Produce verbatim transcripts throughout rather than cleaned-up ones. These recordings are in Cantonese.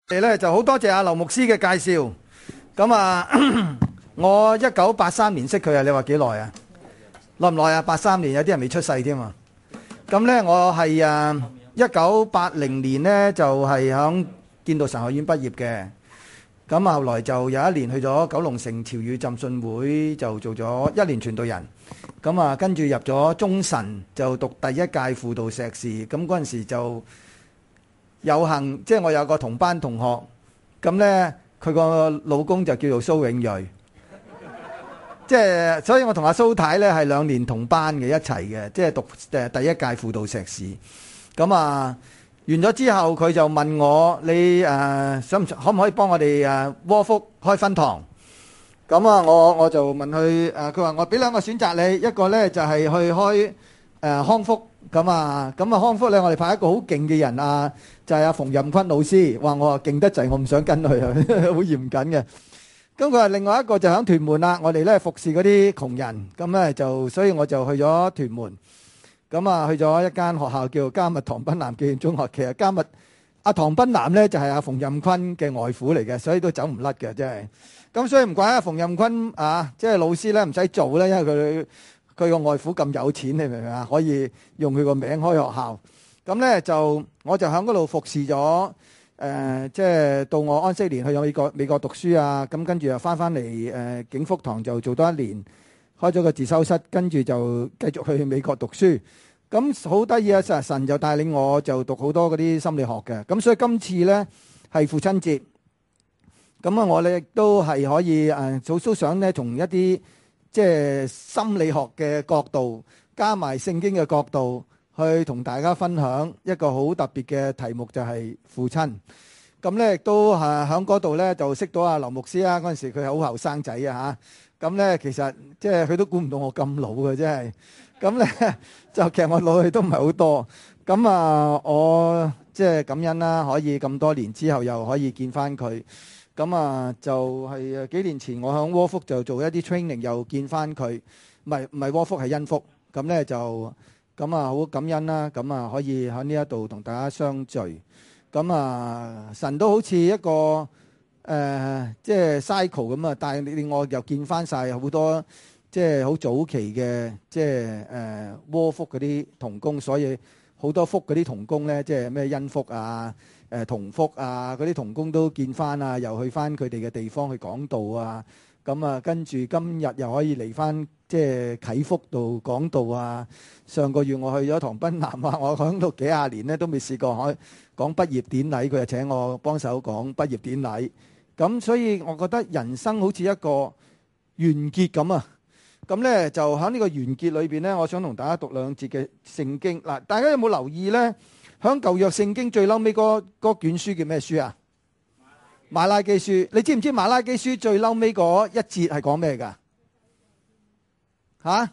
哋咧就好多謝阿劉牧師嘅介紹。咁啊，我一九八三年識佢啊，你話幾耐啊？耐唔耐啊？八三年有啲人未出世添啊。咁咧，我係啊一九八零年咧就係響建道神學院畢業嘅。咁啊，後來就有一年去咗九龍城潮語浸信會，就做咗一年傳道人。咁啊，跟住入咗中神，就讀第一屆輔導碩士。咁嗰陣時就有幸，即係我有個同班同學，咁呢佢個老公就叫做蘇永瑞，即係所以我同阿蘇太呢係兩年同班嘅一齊嘅，即係讀誒第一屆輔導碩士。咁啊完咗之後，佢就問我你誒想唔想可唔可以幫我哋誒窩福開分堂？咁啊我我就問佢誒，佢話我俾兩個選擇你，一個呢就係去開誒康福。咁啊，咁啊康福咧，我哋派一個好勁嘅人啊，就係阿馮任坤老師。話我話勁得滯，我唔想跟佢啊，好嚴謹嘅。咁佢話另外一個就喺屯門啦，我哋咧服侍嗰啲窮人。咁咧就，所以我就去咗屯門。咁啊，去咗一間學校叫迦密唐賓南紀念中學。其實迦密阿唐賓南咧就係阿馮任坤嘅外父嚟嘅，所以都走唔甩嘅，真係。咁所以唔怪阿馮任坤啊，即係老師咧唔使做咧，因為佢。佢個外父咁有錢，你明唔明啊？可以用佢個名開學校。咁呢就我就喺嗰度服侍咗，誒、呃，即係到我安息年去咗美國美國讀書啊。咁跟住又翻翻嚟誒景福堂就做多一年，開咗個自修室，跟住就繼續去美國讀書。咁好得意啊！神神就帶領我就讀好多嗰啲心理學嘅。咁所以今次呢係父親節，咁啊我哋亦都係可以誒，早早想呢從一啲。即係心理學嘅角度，加埋聖經嘅角度，去同大家分享一個好特別嘅題目，就係父親。咁咧亦都係喺嗰度咧，就識到阿劉牧師啊。嗰陣時佢係好後生仔啊嚇。咁咧其實即係佢都估唔到我咁老嘅，真係。咁咧就其實我老去都唔係好多。咁啊，我即係感恩啦，可以咁多年之後又可以見翻佢。咁啊，就係幾年前我喺窩福就做一啲 training，又見翻佢，唔係唔係窩福係恩福。咁咧就咁啊，好感恩啦。咁啊，可以喺呢一度同大家相聚。咁啊，神都好似一個誒，即係 cycle 咁啊，但係另外又見翻曬好多即係好早期嘅即係誒窩福嗰啲同工，所以好多福嗰啲同工咧，即係咩恩福啊。誒同福啊，嗰啲同工都見翻啊，又去翻佢哋嘅地方去講道啊，咁啊跟住今日又可以嚟翻即係啟福度講道啊。上個月我去咗唐賓南啊，我講到幾廿年咧都未試過可講畢業典禮，佢就請我幫手講畢業典禮。咁所以我覺得人生好似一個完結咁啊。咁咧就喺呢個完結裏邊咧，我想同大家讀兩節嘅聖經嗱，大家有冇留意咧？喺舊約聖經最嬲尾嗰嗰卷書叫咩書啊？馬拉基書。你知唔知馬拉基書最嬲尾嗰一節係講咩噶？吓？誒，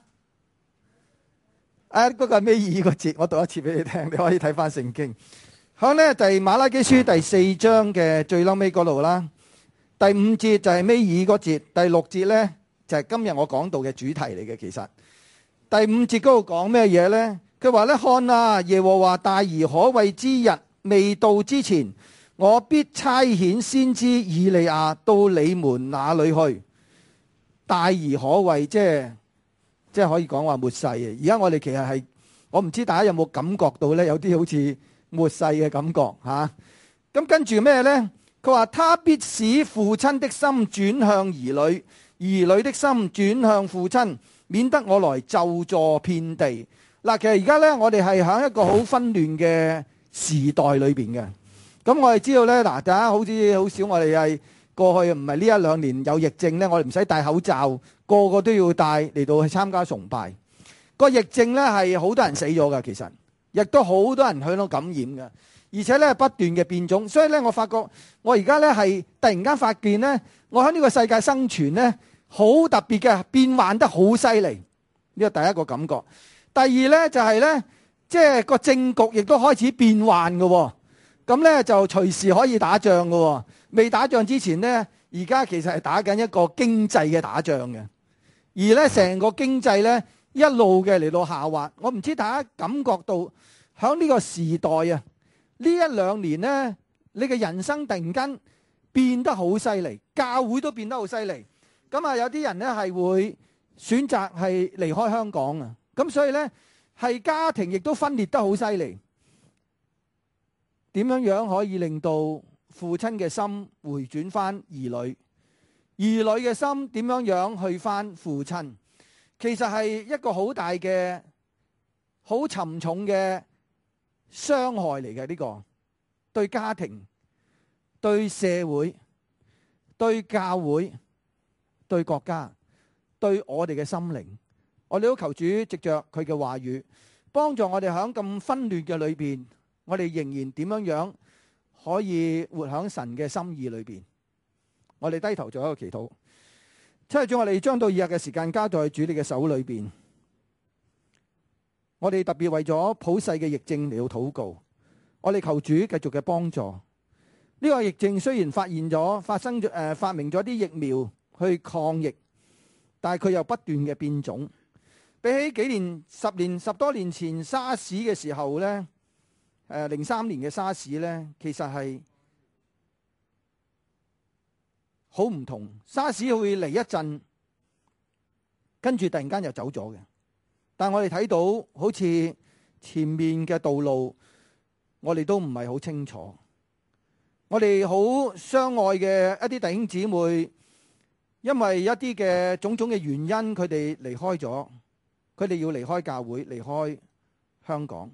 嗰個係尾二個節，我讀一次俾你聽，你可以睇翻聖經。喺咧第馬拉基書第四章嘅最嬲尾嗰度啦，第五節就係尾二嗰節，第六節咧就係今日我講到嘅主題嚟嘅。其實第五節嗰度講咩嘢咧？佢話咧，看啊，耶和華大而可畏之日未到之前，我必差遣先知以利亞到你們那裏去。大而可畏，即係即係可以講話末世嘅。而家我哋其實係，我唔知大家有冇感覺到咧，有啲好似末世嘅感覺吓。咁、啊、跟住咩咧？佢話他必使父親的心轉向兒女，兒女的心轉向父親，免得我來咒詛遍地。嗱，其實而家咧，我哋係喺一個好紛亂嘅時代裏邊嘅。咁我哋知道咧，嗱，大家好似好少，我哋係過去唔係呢一兩年有疫症咧，我哋唔使戴口罩，個個都要戴嚟到去參加崇拜。個疫症咧係好多人死咗㗎，其實亦都好多人去到感染㗎，而且咧不斷嘅變種。所以咧，我發覺我而家咧係突然間發現咧，我喺呢個世界生存咧好特別嘅，變幻得好犀利。呢個第一個感覺。第二咧就係咧，即係個政局亦都開始變幻嘅，咁咧就隨時可以打仗嘅。未打仗之前咧，而家其實係打緊一個經濟嘅打仗嘅，而咧成個經濟咧一路嘅嚟到下滑。我唔知大家感覺到喺呢個時代啊，呢一兩年咧你嘅人生突然間變得好犀利，教會都變得好犀利。咁啊，有啲人呢係會選擇係離開香港啊。咁所以呢，係家庭亦都分裂得好犀利。點樣樣可以令到父親嘅心回轉翻兒女，兒女嘅心點樣樣去翻父親？其實係一個好大嘅、好沉重嘅傷害嚟嘅。呢個對家庭、對社會、對教會、對國家、對我哋嘅心靈，我哋都求主藉着佢嘅話語，幫助我哋喺咁紛亂嘅裏邊，我哋仍然點樣樣可以活喺神嘅心意裏邊。我哋低頭做一個祈禱。七日主，我哋將到二日嘅時間交在主你嘅手裏邊。我哋特別為咗普世嘅疫症嚟到禱告。我哋求主繼續嘅幫助。呢、這個疫症雖然發現咗、發生咗、誒、呃、發明咗啲疫苗去抗疫，但係佢又不斷嘅變種。比起幾年、十年、十多年前沙士嘅時候呢，誒零三年嘅沙士呢，其實係好唔同。沙士會嚟一陣，跟住突然間又走咗嘅。但我哋睇到好似前面嘅道路，我哋都唔係好清楚。我哋好相愛嘅一啲弟兄姊妹，因為一啲嘅種種嘅原因，佢哋離開咗，佢哋要離開教會，離開香港。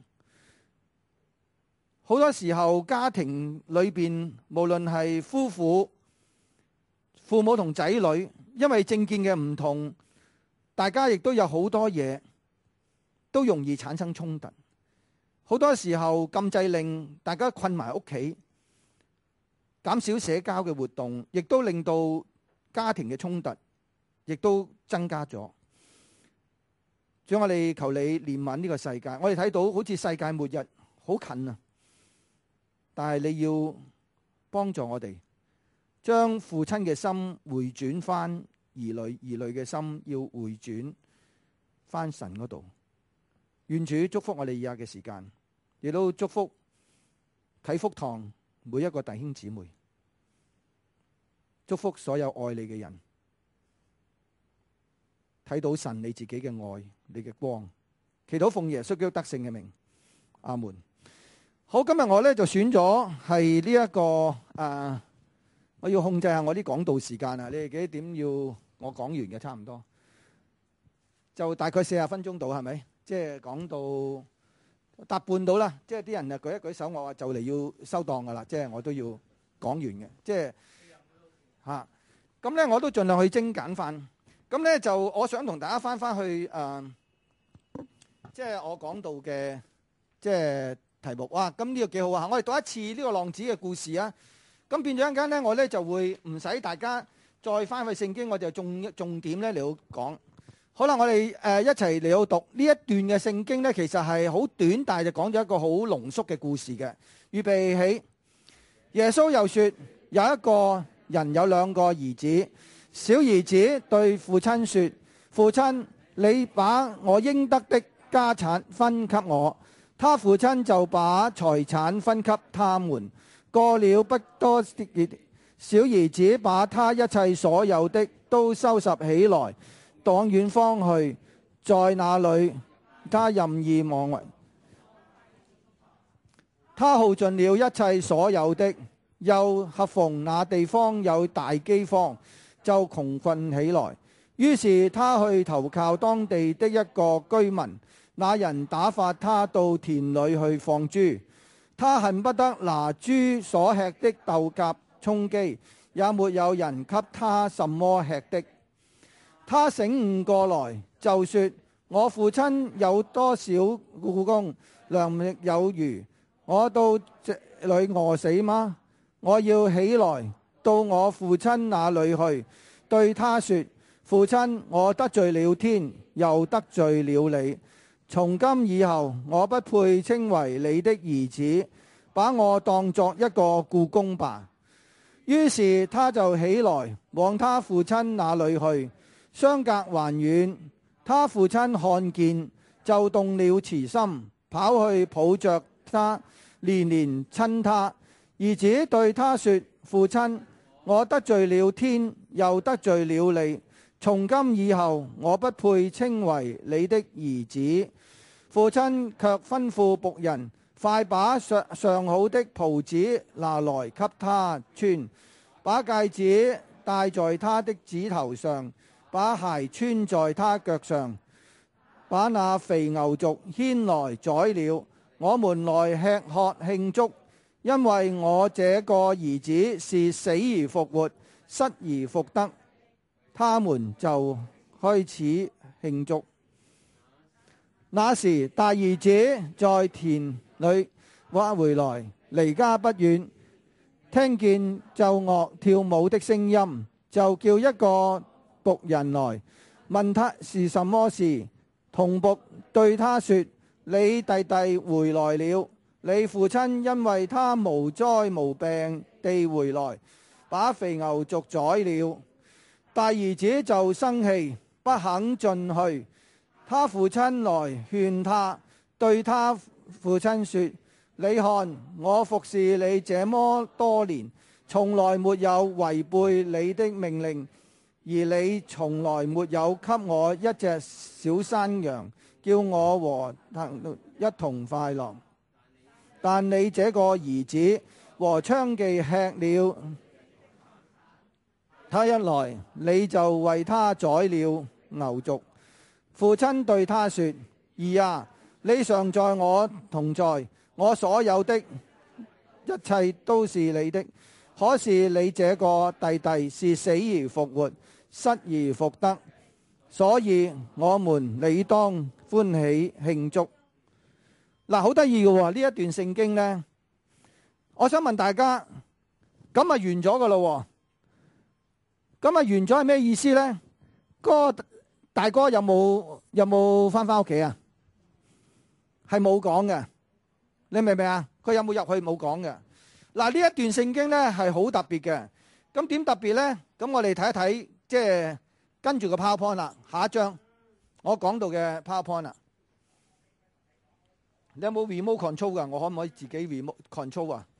好多時候家庭裏邊，無論係夫婦、父母同仔女，因為政見嘅唔同，大家亦都有好多嘢都容易產生衝突。好多時候禁制令大家困埋屋企，減少社交嘅活動，亦都令到家庭嘅衝突亦都增加咗。主，我哋求你憐憫呢個世界。我哋睇到好似世界末日好近啊，但係你要幫助我哋，將父親嘅心回轉翻兒女，兒女嘅心要回轉翻神嗰度。願主祝福我哋以下嘅時間，亦都祝福啟福堂每一個弟兄姊妹，祝福所有愛你嘅人，睇到神你自己嘅愛，你嘅光。祈禱奉耶穌基督得勝嘅名，阿門。好，今日我呢就選咗係呢一個誒、啊，我要控制下我啲講道時間啊！你哋幾點要我講完嘅？差唔多就大概四十分鐘到，係咪？即係講到搭半到啦，即係啲人啊舉一舉手，我話就嚟要收檔噶啦，即係我都要講完嘅，即係吓咁咧，我都盡量去精簡翻。咁咧就我想同大家翻翻去誒、呃，即係我講到嘅即係題目。哇，咁呢個幾好啊！我哋讀一次呢個浪子嘅故事啊。咁變咗一陣間咧，我咧就會唔使大家再翻去聖經，我就重重點咧嚟到講。好啦，我哋誒一齊嚟到讀呢一段嘅聖經呢，其實係好短，但係就講咗一個好濃縮嘅故事嘅。預備起，耶穌又說：有一個人有兩個兒子，小兒子對父親說：父親，你把我應得的家產分給我。他父親就把財產分給他們。過了不多時，小兒子把他一切所有的都收拾起來，往遠方去，在那裏他任意妄為。他耗盡了一切所有的，又恰逢那地方有大饑荒，就窮困起來。於是他去投靠當地的一個居民，那人打發他到田裏去放豬。他恨不得拿豬所吃的豆莢充飢，也沒有人給他什麼吃的。他醒悟過來，就說：我父親有多少僱工，糧食有餘，我到這裏餓死嗎？我要起來到我父親那裏去，對他說：父親，我得罪了天，又得罪了你。從今以後，我不配稱為你的兒子，把我當作一個僱工吧。於是他就起來往他父親那裏去。相隔還遠，他父親看見，就動了慈心，跑去抱着他，連連親他。 兒子對他說：父親，我得罪了天，又得罪了你。從今以後，我不配稱為你的兒子。父親卻吩咐僕人，快把上上好的袍子拿來給他穿，把戒指戴在他的指頭上，把鞋穿在他腳上，把那肥牛犢牽來宰了，我們來吃喝慶祝，因為我這個兒子是死而復活，失而復得。他們就開始慶祝。那時大兒子在田裏挖回來，離家不遠，聽見奏樂跳舞的聲音，就叫一個僕人來問他是什麼事。同僕對他說：你弟弟回來了，你父親因為他無災無病地回來，把肥牛犢宰了。大兒子就生氣，不肯進去。他父親來勸他，對他父親說：你看，我服侍你這麼多年，從來沒有違背你的命令，而你從來沒有給我一隻小山羊，叫我和他一同快樂。但你這個兒子和娼妓吃了，他一來，你就為他宰了牛犢。父親對他說：兒啊，你常在我同在，我所有的一切都是你的。可是你這個弟弟是死而復活，失而復得，所以我們理當歡喜慶祝。嗱，好得意嘅呢一段聖經呢，我想問大家，咁啊完咗噶咯？咁啊完咗係咩意思呢？嗰個大哥有冇有冇翻翻屋企啊？係冇講嘅，你明唔明啊？佢有冇入去冇講嘅。嗱，呢一段聖經咧係好特別嘅。咁點特別咧？咁我哋睇一睇，即係跟住個 PowerPoint 啦。下一張我講到嘅 PowerPoint 啦。你有冇 remote control 噶？我可唔可以自己 remote control 啊？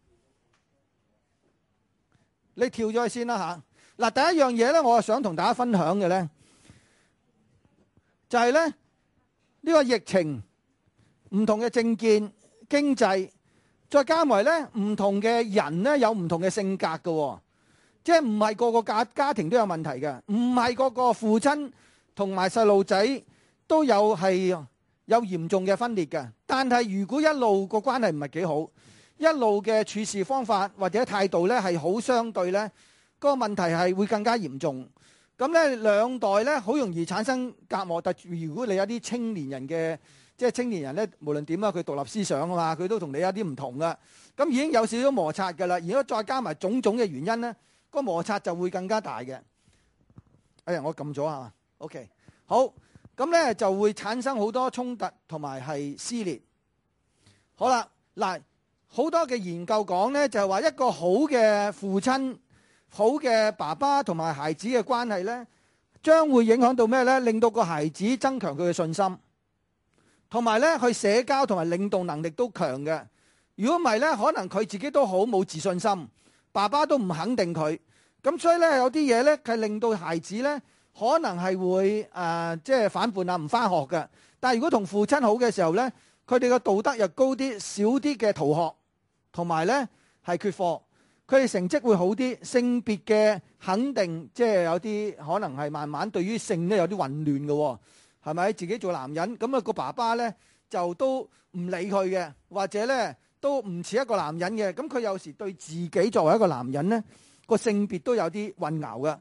你跳咗去先啦吓。嗱，第一樣嘢咧，我想同大家分享嘅咧，就係咧呢個疫情，唔同嘅政見、經濟，再加埋咧唔同嘅人咧有唔同嘅性格嘅，即係唔係個個家家庭都有問題嘅，唔係個個父親同埋細路仔都有係有嚴重嘅分裂嘅。但係如果一路個關係唔係幾好，一路嘅處事方法或者態度咧係好相對咧，嗰個問題係會更加嚴重。咁咧兩代咧好容易產生隔膜。特如果你有啲青年人嘅，即係青年人咧，無論點啊，佢獨立思想啊嘛，佢都同你有啲唔同噶。咁已經有少少摩擦噶啦。如果再加埋種種嘅原因咧，個摩擦就會更加大嘅。哎呀，我撳咗啊。OK，好，咁咧就會產生好多衝突同埋係撕裂。好啦，嗱，好多嘅研究講咧，就係話一個好嘅父親，好嘅爸爸同埋孩子嘅關係呢，將會影響到咩呢？令到個孩子增強佢嘅信心，同埋呢佢社交同埋領導能力都強嘅。如果唔係呢，可能佢自己都好冇自信心，爸爸都唔肯定佢。咁所以呢，有啲嘢呢係令到孩子呢可能係會誒即係反叛啊，唔返學嘅。但係如果同父親好嘅時候呢，佢哋嘅道德又高啲，少啲嘅逃學，同埋呢係缺課。佢哋成績會好啲，性別嘅肯定，即係有啲可能係慢慢對於性咧有啲混亂嘅，係咪？自己做男人，咁啊個爸爸咧就都唔理佢嘅，或者咧都唔似一個男人嘅，咁佢有時對自己作為一個男人咧個性別都有啲混淆嘅。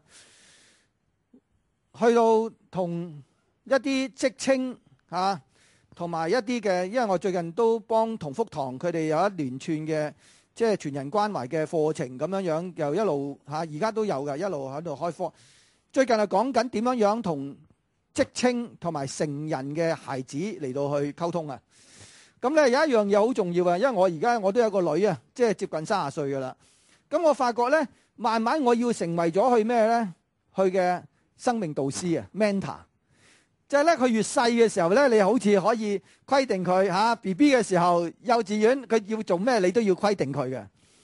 去到同一啲職稱嚇，同埋一啲嘅，因為我最近都幫同福堂佢哋有一連串嘅。即係全人關懷嘅課程咁樣樣，又一路嚇，而家都有嘅，一路喺度開課。最近係講緊點樣樣同職稱同埋成人嘅孩子嚟到去溝通啊。咁咧有一樣嘢好重要啊，因為我而家我都有個女啊，即係接近三十歲噶啦。咁我發覺咧，慢慢我要成為咗佢咩咧？佢嘅生命導師啊 ，mentor。即係咧，佢越細嘅時候咧，你好似可以規定佢嚇 B B 嘅時候，幼稚園佢要做咩，你都要規定佢嘅。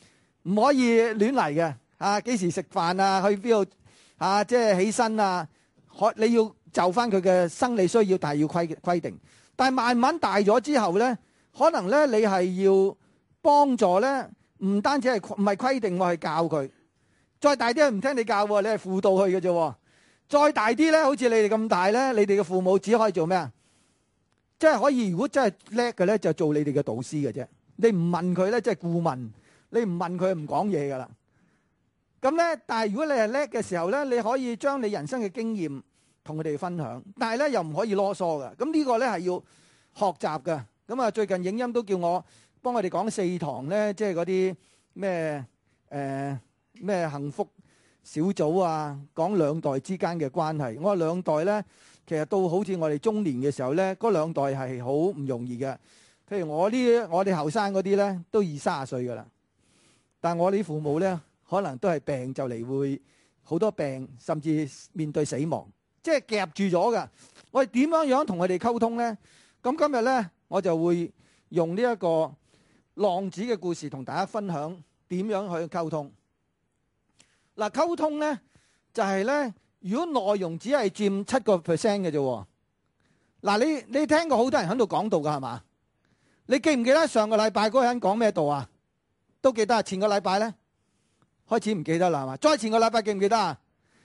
唔可以亂嚟嘅啊！幾時食飯啊？去邊度啊？即係起身啊？可你要就翻佢嘅生理需要，但係要規規定。但係慢慢大咗之後咧，可能咧你係要幫助咧，唔單止係唔係規定我係教佢。再大啲唔聽你教，你係輔導佢嘅啫。再大啲咧，好似你哋咁大咧，你哋嘅父母只可以做咩啊？即係可以，如果真係叻嘅咧，就做你哋嘅導師嘅啫。你唔問佢咧，即係顧問。你唔問佢唔講嘢噶啦。咁咧，但係如果你係叻嘅時候咧，你可以將你人生嘅經驗同佢哋分享。但係咧又唔可以囉嗦噶。咁呢個咧係要學習噶。咁啊，最近影音都叫我幫我哋講四堂咧，即係嗰啲咩誒咩幸福小組啊，講兩代之間嘅關係。我話兩代咧，其實到好似我哋中年嘅時候咧，嗰兩代係好唔容易嘅。譬如我呢，我哋後生嗰啲咧，都二三十歲噶啦。但我哋父母咧，可能都係病就嚟會好多病，甚至面對死亡，即係夾住咗噶。我哋點樣樣同佢哋溝通咧？咁今日咧，我就會用呢一個浪子嘅故事同大家分享點樣去溝通。嗱，溝通咧就係咧，如果內容只係佔七個 percent 嘅啫。嗱，你你聽過好多人喺度講道噶係嘛？你記唔記得上個禮拜嗰個人講咩道啊？都記得啊。前個禮拜咧開始唔記得啦係嘛？再前個禮拜記唔記得啊？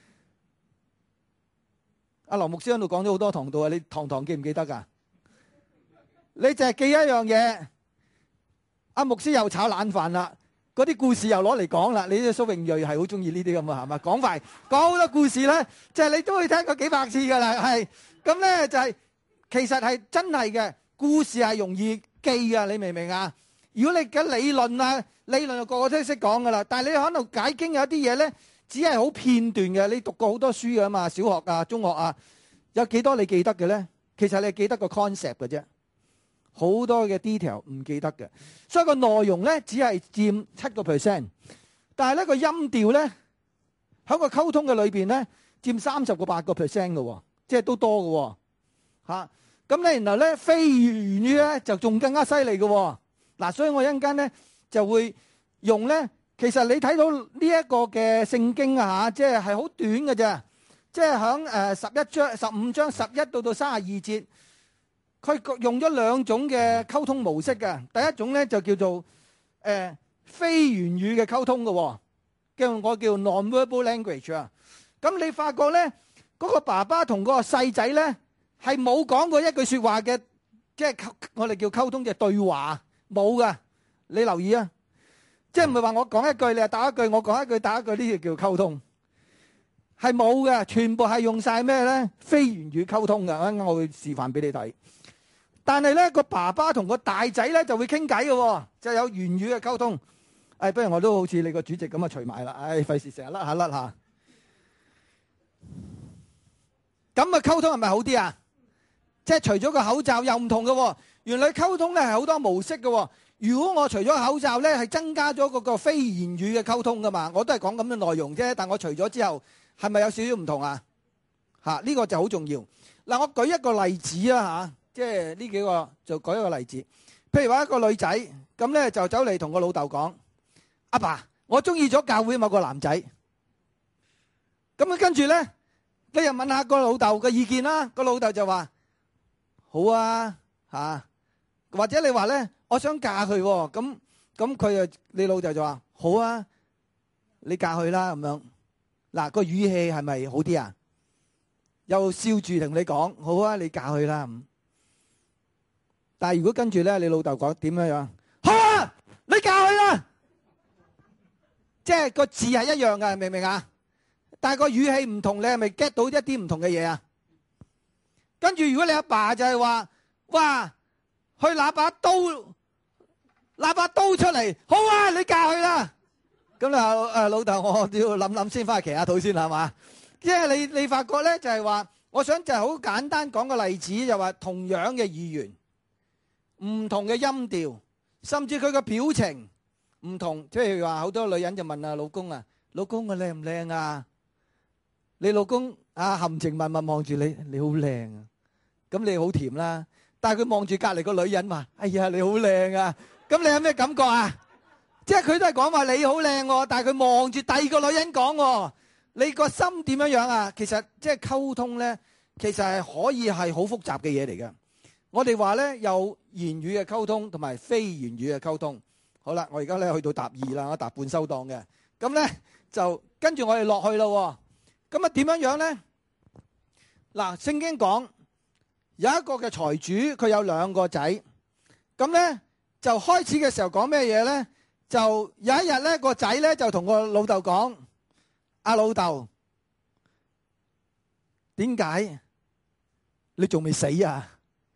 阿羅牧師喺度講咗好多堂道啊，你堂堂記唔記得噶？你淨係記一樣嘢，阿牧師又炒冷飯啦。嗰啲故事又攞嚟講啦，你啲蘇永瑞係好中意呢啲咁啊，係嘛？講快講好多故事咧，就係你都會聽過幾百次噶啦，係咁咧就係其實係真係嘅故事係容易記噶，你明唔明啊？如果你嘅理論啊，理論就個個都識講噶啦，但係你可能解經有一啲嘢咧，只係好片段嘅。你讀過好多書噶嘛，小學啊、中學啊，有幾多你記得嘅咧？其實你係記得個 concept 嘅啫。好多嘅 detail 唔記得嘅，所以個內容咧只係佔七個 percent， 但係咧個音調咧喺個溝通嘅裏邊咧佔三十個八個 percent 嘅，即係都多嘅嚇。咁咧然後咧非語語咧就仲更加犀利嘅嗱，所以我一陣間咧就會用咧，其實你睇到呢一個嘅聖經啊嚇，即係係好短嘅啫，即係響誒十一章、十五章十一到到三十二節。佢用咗兩種嘅溝通模式嘅，第一種咧就叫做誒、呃、非言語嘅溝通嘅，叫我叫 non-verbal language 啊。咁你發覺咧，嗰、嗰個爸爸同嗰個細仔咧係冇講過一句説話嘅，即係我哋叫溝通嘅對話冇噶。你留意啊，即係唔係話我講一句你係答一句，我講一句答一句，呢個叫溝通係冇嘅，全部係用晒咩咧？非言語溝通嘅，啱啱我會示範俾你睇。但係咧個爸爸同個大仔咧就會傾偈嘅，就有言語嘅溝通。誒，不如我都好似你個主席咁啊，除埋啦。誒，費事成日甩下甩下。咁啊，溝通係咪好啲啊？即係除咗個口罩又唔同嘅。原來溝通咧係好多模式嘅。如果我除咗口罩咧，係增加咗嗰個非言語嘅溝通噶嘛，我都係講咁嘅內容啫。但我除咗之後，係咪有少少唔同啊？吓，呢個就好重要。嗱，我舉一個例子啊吓。即係呢幾個就舉一個例子，譬如話一個女仔咁咧，就走嚟同個老豆講：阿爸，我中意咗教會某個男仔。咁啊，跟住咧，你又問下個老豆嘅意見啦。個老豆就話：好啊，吓，或者你話咧，我想嫁佢。咁咁佢啊，你老豆就話：好啊，你嫁佢啦。咁樣嗱，個語氣係咪好啲啊？又笑住同你講：好啊，你嫁佢啦。咁但係如果跟住咧，你老豆講點樣樣？好啊，你嫁佢啦，即係個字係一樣嘅，明唔明啊？但係個語氣唔同，你係咪 get 到一啲唔同嘅嘢啊？跟住如果你阿爸就係話：哇，去拿把刀，拿把刀出嚟，好啊，你嫁佢啦。咁你誒老豆，我都要諗諗先，翻去祈下禱先係嘛？即係你你發覺咧，就係話，我想就係好簡單講個例子，就話同樣嘅語言。唔同嘅音調，甚至佢個表情唔同，即係話好多女人就問啊老公啊，老公啊靚唔靚啊？你老公啊含情脈脈望住你，你好靚啊，咁你好甜啦。但係佢望住隔籬個女人話：哎呀你好靚啊，咁你有咩感覺啊？ 即係佢都係講話你好靚喎，但係佢望住第二個女人講喎，你個心點樣樣啊？其實即係溝通咧，其實係可以係好複雜嘅嘢嚟嘅。我哋話咧有言語嘅溝通同埋非言語嘅溝通。好啦，我而家咧去到答二啦，我答半收檔嘅。咁咧就跟住我哋落去咯。咁啊點樣樣咧？嗱，聖經講有一個嘅財主，佢有兩個仔。咁咧就開始嘅時候講咩嘢咧？就有一日咧個仔咧就同個老豆講：阿老豆，點解你仲未死啊？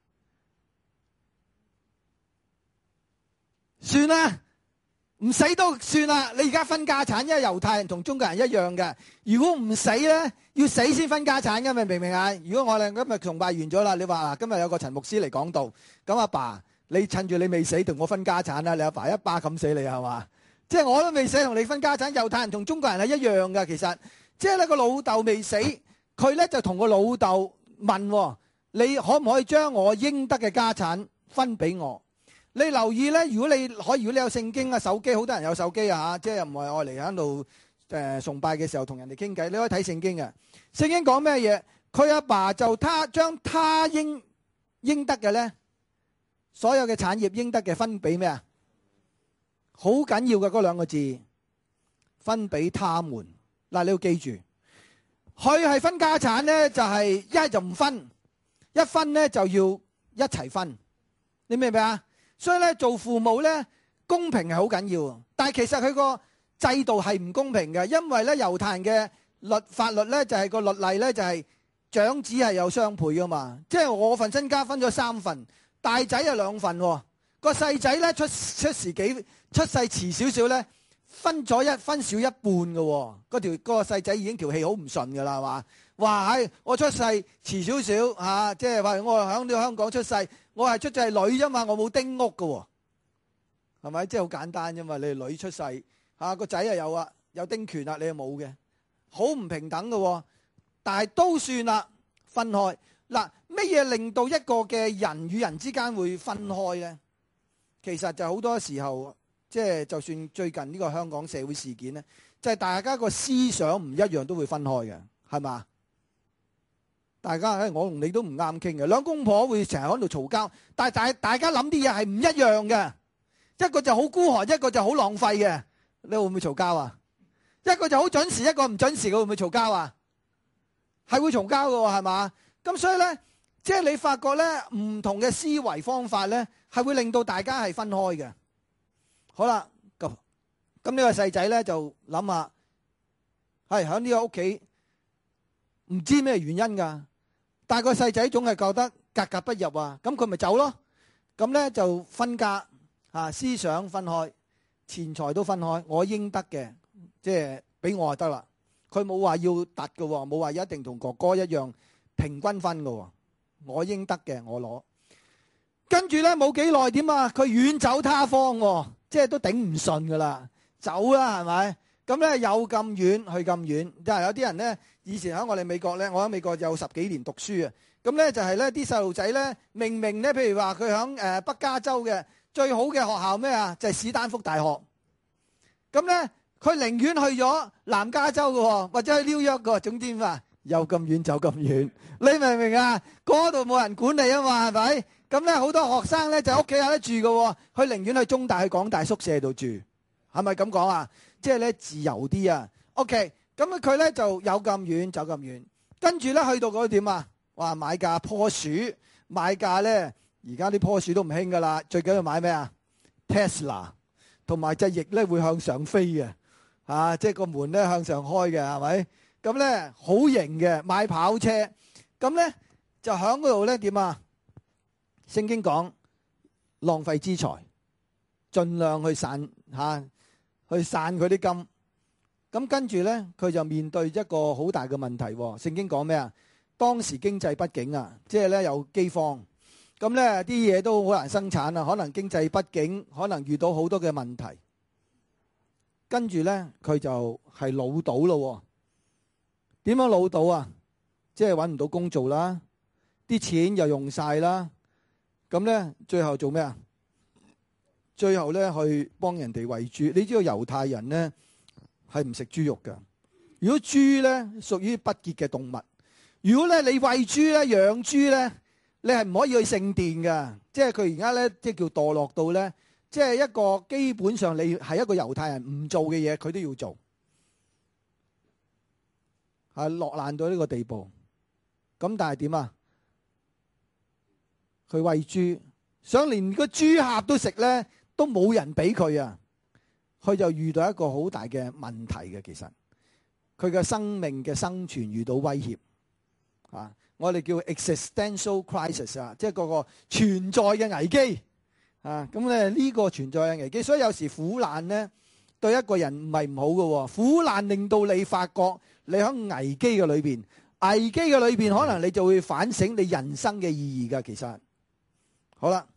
算啦，唔死都算啦。你而家分家產，因為猶太人同中國人一樣嘅。如果唔死咧，要死先分家產嘅，明唔明啊？如果我哋今日崇拜完咗啦，你話嗱，今日有個陳牧師嚟講道，咁阿爸，你趁住你未死同我分家產啦，你阿爸一巴冚死你係嘛？即係我都未死同你分家產。猶太人同中國人係一樣嘅，其實即係咧個老豆未死，佢咧就同個老豆問：你可唔可以將我應得嘅家產分俾我？你留意咧，如果你可以，如果你有聖經啊、手機，好多人有手機啊嚇，即係又唔係愛嚟喺度誒崇拜嘅時候同人哋傾偈，你可以睇聖經嘅。聖經講咩嘢？佢阿爸就他將他應應得嘅咧，所有嘅產業應得嘅分俾咩啊？好緊要嘅嗰兩個字，分俾他們。嗱，你要記住，佢係分家產咧，就係一係就唔分，一分咧就要一齊分。你明唔明啊？所以咧，做父母咧，公平係好緊要，但係其實佢個制度係唔公平嘅，因為咧猶太人嘅律法律咧就係個律例咧就係長子係有雙倍噶嘛，即係我份身家分咗三份，大仔有兩份，個細仔咧出出時幾出世遲少少咧，分咗一分少一半嘅，嗰條嗰個細仔已經條氣好唔順噶啦，係嘛？哇！係我出世遲少少嚇，即係話我喺呢個香港出世。我係出世係女啫嘛，我冇丁屋㗎，係咪？即係好簡單啫嘛。你係女出世嚇，個仔又有啊，有丁權啦，你又冇嘅，好唔平等嘅。但係都算啦，分開嗱。乜嘢令到一個嘅人與人之間會分開咧？其實就好多時候，即係就算最近呢個香港社會事件咧，就係大家個思想唔一樣都會分開嘅，係嘛？大家咧，我同你都唔啱傾嘅，兩公婆會成日喺度嘈交，但係大大家諗啲嘢係唔一樣嘅，一個就好孤寒，一個就好浪費嘅，你會唔會嘈交啊？一個就好準時，一個唔準時，佢會唔會嘈交啊？係會嘈交嘅，係嘛？咁所以咧，即係你發覺咧，唔同嘅思維方法咧，係會令到大家係分開嘅。好啦，咁咁呢個細仔咧就諗下，係喺呢個屋企唔知咩原因噶。但係個細仔總係覺得格格不入啊，咁佢咪走咯？咁咧就分家啊，思想分開，錢財都分開。我應得嘅，即係俾我就得啦。佢冇話要突嘅，冇話一定同哥哥一樣平均分嘅。我應得嘅我攞。跟住咧冇幾耐點啊？佢遠走他方，即係都頂唔順噶啦，走啦係咪？咁咧有咁遠去咁遠，即係有啲人咧。以前喺我哋美國咧，我喺美國有十幾年讀書啊。咁咧就係咧啲細路仔咧，明明咧，譬如話佢喺誒北加州嘅最好嘅學校咩啊，就係史丹福大學。咁咧佢寧願去咗南加州嘅，或者去紐約嘅，總之啊，又咁遠走咁遠，你明唔明啊？嗰度冇人管你啊嘛，係咪？咁咧好多學生咧就喺屋企有得住嘅，佢寧願去中大去港大宿舍度住，係咪咁講啊？即係咧自由啲啊。OK。咁佢咧就有咁遠走咁遠，跟住咧去到嗰度點啊？話買架棵樹，買架咧而家啲棵樹都唔興噶啦，最緊要買咩啊 ？Tesla， 同埋隻翼咧會向上飛嘅，啊，即係個門咧向上開嘅，係咪？咁咧好型嘅，買跑車，咁咧就喺嗰度咧點啊？聖經講浪費資財，盡量去散嚇、啊，去散佢啲金。咁跟住咧，佢就面對一個好大嘅問題。聖經講咩啊？當時經濟不景啊，即係咧有饑荒，咁咧啲嘢都好難生產啊。可能經濟不景，可能遇到好多嘅問題。跟住咧，佢就係潦倒咯。點樣潦倒啊？即係揾唔到工做啦，啲錢又用晒啦。咁咧，最後做咩啊？ 最後咧去幫人哋餵豬。你知道猶太人咧係唔食豬肉㗎。如果豬咧屬於不潔嘅動物，如果咧你餵豬咧養豬咧，你係唔可以去聖殿㗎。即係佢而家咧即係叫墮落到咧，即係一個基本上你係一個猶太人唔做嘅嘢，佢都要做，係落爛到呢個地步。咁但係點啊？佢餵豬，想連個豬鴨都食咧，都冇人俾佢啊！佢就遇到一個好大嘅問題嘅，其實佢嘅生命嘅生存遇到威脅啊！我哋叫 existential crisis 啊，即係嗰個存在嘅危機啊！咁咧呢個存在嘅危機，所以有時苦難咧對一個人唔係唔好嘅，苦難令到你發覺你喺危機嘅裏邊，危機嘅裏邊可能你就會反省你人生嘅意義㗎。其實好啦，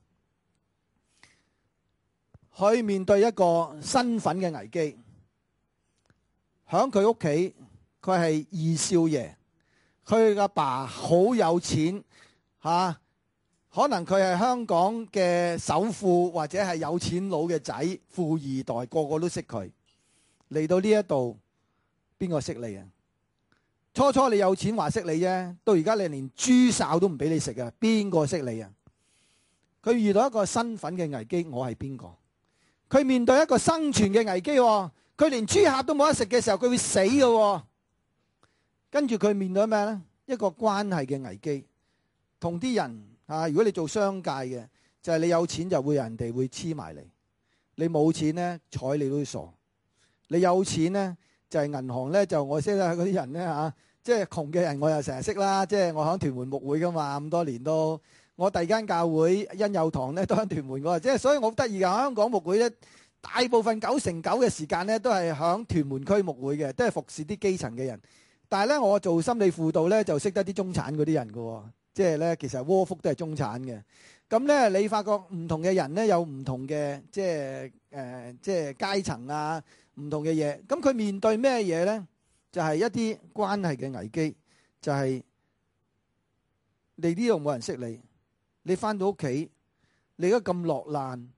去面對一個身份嘅危機，喺佢屋企，佢係二少爺，佢阿爸好有錢吓，可能佢係香港嘅首富或者係有錢佬嘅仔，富二代，個個都識佢。嚟到呢一度，邊個識你啊？初初你有錢話識你啫，到而家你連豬潲都唔俾你食啊！邊個識你啊？佢遇到一個身份嘅危機，我係邊個？佢面對一個生存嘅危機，佢連豬鴨都冇得食嘅時候，佢會死嘅。跟住佢面對咩呢？一個關係嘅危機，同啲人啊，如果你做商界嘅，就係你有錢就會人哋會黐埋你，你冇錢呢，睬你都傻。你有錢呢，就係銀行呢，就我識得嗰啲人呢，吓，即係窮嘅人我又成日識啦，即係我響屯門牧會噶嘛，咁多年都。我第二間教會恩佑堂咧都喺屯門嗰，即係所以我好得意㗎。香港牧會咧，大部分九成九嘅時間咧都係響屯門區牧會嘅，都係服侍啲基層嘅人。但係咧，我做心理輔導咧就識得啲中產嗰啲人㗎，即係咧其實窩福都係中產嘅。咁咧你發覺唔同嘅人咧有唔同嘅即係誒即係階層啊，唔同嘅嘢。咁佢面對咩嘢咧？就係一啲關係嘅危機，就係你呢度冇人識你。你翻到屋企，你而家咁落難，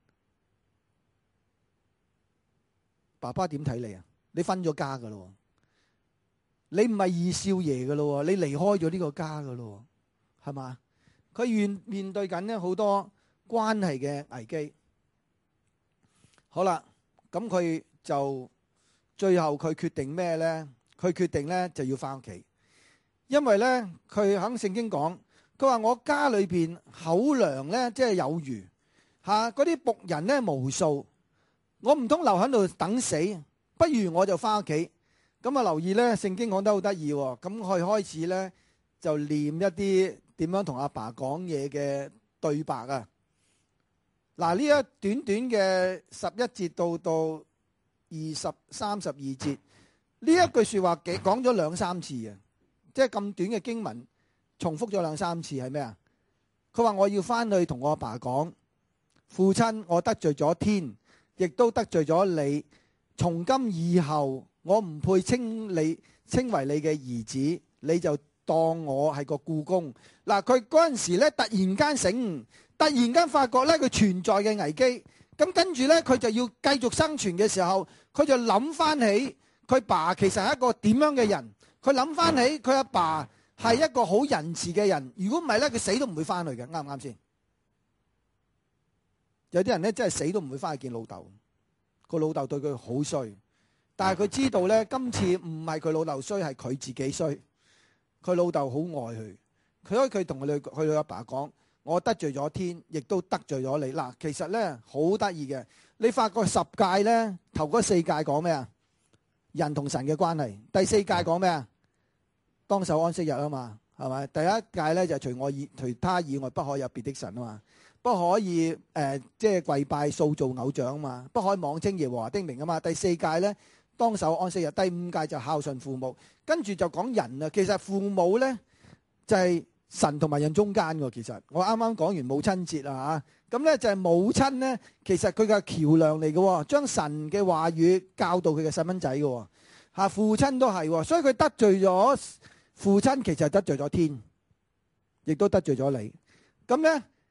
爸爸點睇你啊？你分咗家噶咯，你唔係二少爺噶咯，你離開咗呢個家噶咯，係嘛？佢面面對緊咧好多關係嘅危機。好啦，咁佢就最後佢決定咩咧？佢決定咧就要翻屋企，因為咧佢喺聖經講。佢話我家裏邊口糧咧，即係有餘吓，嗰啲僕人咧無數，我唔通留喺度等死，不如我就翻屋企。咁啊，留意咧，聖經講得好得意，咁佢開始咧就念一啲點樣同阿爸講嘢嘅對白啊。嗱，呢一短短嘅十一節到到二十三十二節，呢一句說話幾講咗兩三次啊，即係咁短嘅經文。重複咗兩三次係咩啊？佢話我要翻去同我阿爸講，父親，我得罪咗天，亦都得罪咗你。從今以後，我唔配稱你稱為你嘅兒子，你就當我係個僱工。嗱，佢嗰陣時咧突然間醒悟，突然間發覺咧佢存在嘅危機。咁跟住咧，佢就要繼續生存嘅時候，佢就諗翻起佢爸其實係一個點樣嘅人。佢諗翻起佢阿爸。係一個好仁慈嘅人，如果唔係咧，佢死都唔會翻去嘅，啱唔啱先？有啲人咧真係死都唔會翻去見老豆，個老豆對佢好衰，但係佢知道咧，今次唔係佢老豆衰，係佢自己衰。佢老豆好愛佢，佢可以佢同佢佢阿爸講：我得罪咗天，亦都得罪咗你。嗱，其實咧好得意嘅，你發覺十誡咧頭嗰四誡講咩啊？人同神嘅關係。第四誡講咩啊？當守安息日啊嘛，係咪？第一誡咧就除我以除他以外不可有別的神啊嘛，不可以誒即係跪拜塑造偶像啊嘛，不可以妄稱耶和華的名啊嘛。第四誡咧當守安息日，第五誡就孝順父母，跟住就講人啊。其實父母咧就係神同埋人中間嘅。其實我啱啱講完母親節啊嚇，咁咧就係母親咧，其實佢嘅橋梁嚟嘅，將神嘅話語教導佢嘅細蚊仔嘅嚇。父親都係，所以佢得罪咗。父親其實得罪咗天，亦都得罪咗你。咁咧，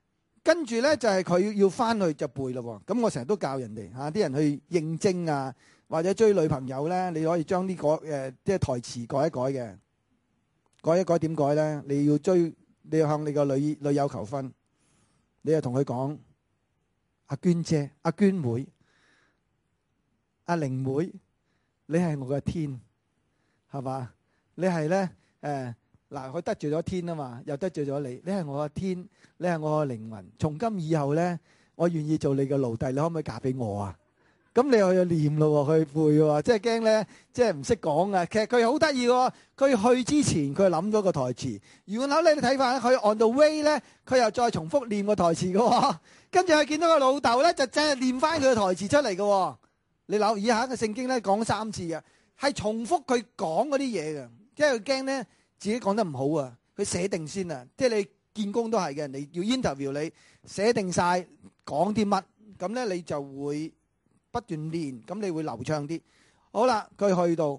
跟住咧就係佢要翻去就背咯。咁我成日都教人哋嚇啲人去應徵啊，或者追女朋友咧，你可以將呢個誒即係台詞改一改嘅，改一改點改咧？你要追，你要向你個女女友求婚，你就同佢講：阿娟姐、阿娟妹、阿玲妹，你係我嘅天，係嘛？你係咧誒。嗱，佢得罪咗天啊嘛，又得罪咗你。你係我嘅天，你係我嘅靈魂。從今以後咧，我願意做你嘅奴隸，你可唔可以嫁俾我啊？咁你又要念咯，佢背喎，即係驚咧，即係唔識講啊。其實佢好得意喎，佢去之前佢諗咗個台詞，然後咧你睇翻佢 on the way 咧，佢又再重複念個台詞嘅。跟住佢見到個老豆咧，就真係念翻佢嘅台詞出嚟嘅。你留意下個聖經咧講三次嘅，係重複佢講嗰啲嘢嘅，即係佢驚咧。自己講得唔好啊，佢寫定先啊，即係你見工都係嘅，你要 interview 你寫定晒講啲乜，咁咧你就會不斷練，咁你會流暢啲。好啦，佢去到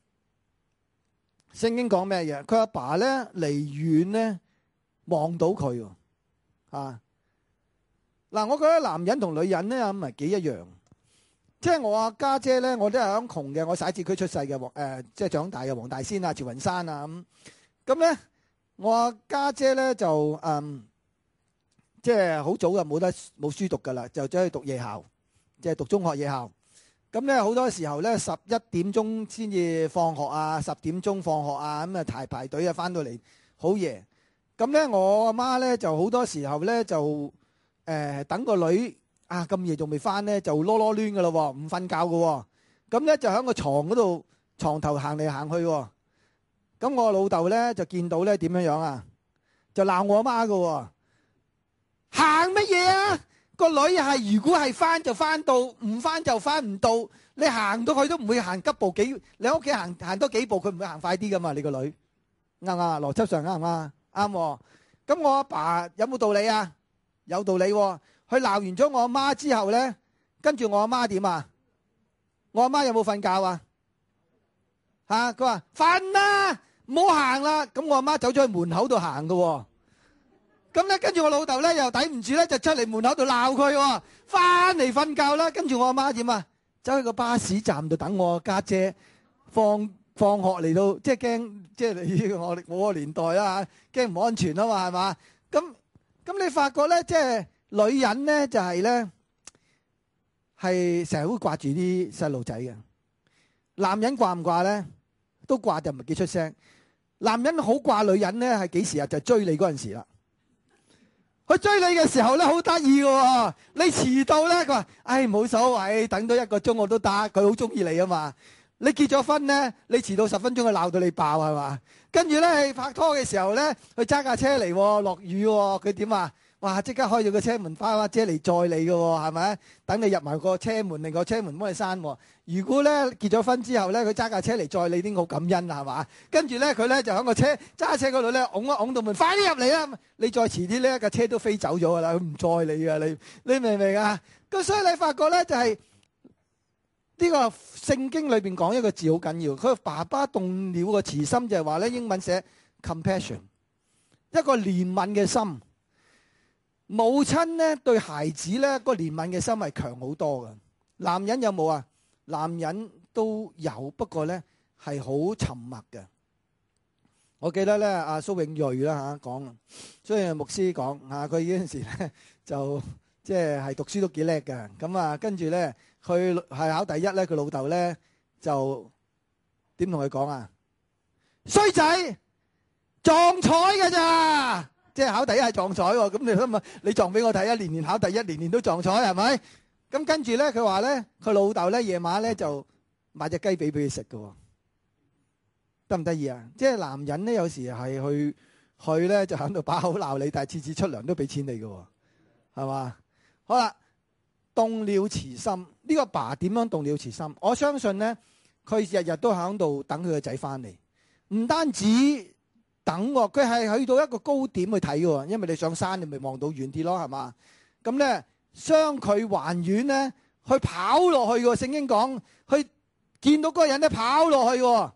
聖經講咩嘢？佢阿爸咧離遠咧望到佢啊，嗱，我覺得男人同女人咧咁係幾一樣，即係我阿家姐咧，我都係響窮嘅，我徙置區出世嘅，誒，即係長大嘅黃大仙啊、慈雲山啊咁。咁咧，我阿家姐咧就誒，即係好早就冇得冇書讀噶啦，就走去讀夜校，即係讀中學夜校。咁咧好多時候咧，十一點鐘先至放學啊，十點鐘放學啊，咁啊排排隊啊，翻到嚟好夜。咁咧我阿媽咧就好多時候咧就誒等個女啊咁夜仲未翻咧，就囉囉攣噶咯，唔瞓覺噶。咁咧就喺個床嗰度床頭行嚟行去。咁我老豆咧就見到咧點樣樣啊，就鬧我阿媽噶，行乜嘢啊？個女係如果係翻就翻到，唔翻就翻唔到。你行到去都唔會行急步幾，你喺屋企行行多幾步，佢唔會行快啲噶嘛？你個女啱唔啱？邏輯上啱唔啱？啱。咁我阿爸有冇道理啊？有道理。佢鬧完咗我阿媽之後咧，跟住我阿媽點啊？我阿媽有冇瞓覺啊？吓，佢話瞓啦。唔好行啦，咁我阿媽走咗去門口度行噶，咁咧跟住我老豆咧又抵唔住咧，就出嚟門口度鬧佢，翻嚟瞓覺啦。跟住我阿媽點啊？走去個巴士站度等我家姐放放學嚟到，即係驚，即係你我我個年代啦吓，驚唔安全啊嘛，係嘛？咁咁你發覺咧，即係女人咧就係咧係成日會掛住啲細路仔嘅，男人掛唔掛咧？都掛就唔係幾出聲。男人好掛女人咧，係幾時啊？就追你嗰陣時啦。佢追你嘅時候咧，好得意嘅。你遲到咧，佢話：唉，冇所謂，等多一個鐘我都得。佢好中意你啊嘛。你結咗婚咧，你遲到十分鐘，佢鬧到你爆係嘛？跟住咧，拍拖嘅時候咧，佢揸架車嚟，落雨，佢點啊？哇！即刻開咗個車門，花花姐嚟載你嘅，係咪？等你入埋個車門，另個車門幫你閂。如果咧結咗婚之後咧，佢揸架車嚟載你，已經好感恩啦，係嘛？跟住咧，佢咧就喺個車揸車嗰度咧，拱一拱到門，快啲入嚟啦！你再遲啲咧，架車都飛走咗噶啦，佢唔載你啊！你你明唔明啊？咁所以你發覺咧，就係呢個聖經裏邊講一個字好緊要，佢爸爸動了個慈心，就係話咧，英文寫 compassion， 一個憐憫嘅心。母親咧對孩子咧個憐憫嘅心係強好多嘅。男人有冇啊？男人都有，不過咧係好沉默嘅。我記得咧阿蘇永瑞啦嚇講，蘇永牧師講嚇，佢嗰陣時咧就即係係讀書都幾叻嘅。咁啊跟住咧佢係考第一咧，佢老豆咧就點同佢講啊？衰仔撞彩㗎咋！即係考第一係撞彩喎，咁你諗下，你撞俾我睇，一年年考第一，年年都撞彩，係咪？咁跟住咧，佢話咧，佢老豆咧夜晚咧就買隻雞髀俾佢食㗎，得唔得意啊？即係男人咧，有時係去去咧就喺度把口鬧你，但係次次出糧都俾錢你㗎，係嘛？好啦，動了慈心，呢個爸點樣動了慈心？我相信咧，佢日日都喺度等佢個仔翻嚟，唔單止。等喎，佢係去到一個高點去睇喎，因為你上山你咪望到遠啲咯，係嘛？咁咧相距還遠咧，去跑落去喎。聖經講，去見到嗰個人咧跑落去喎。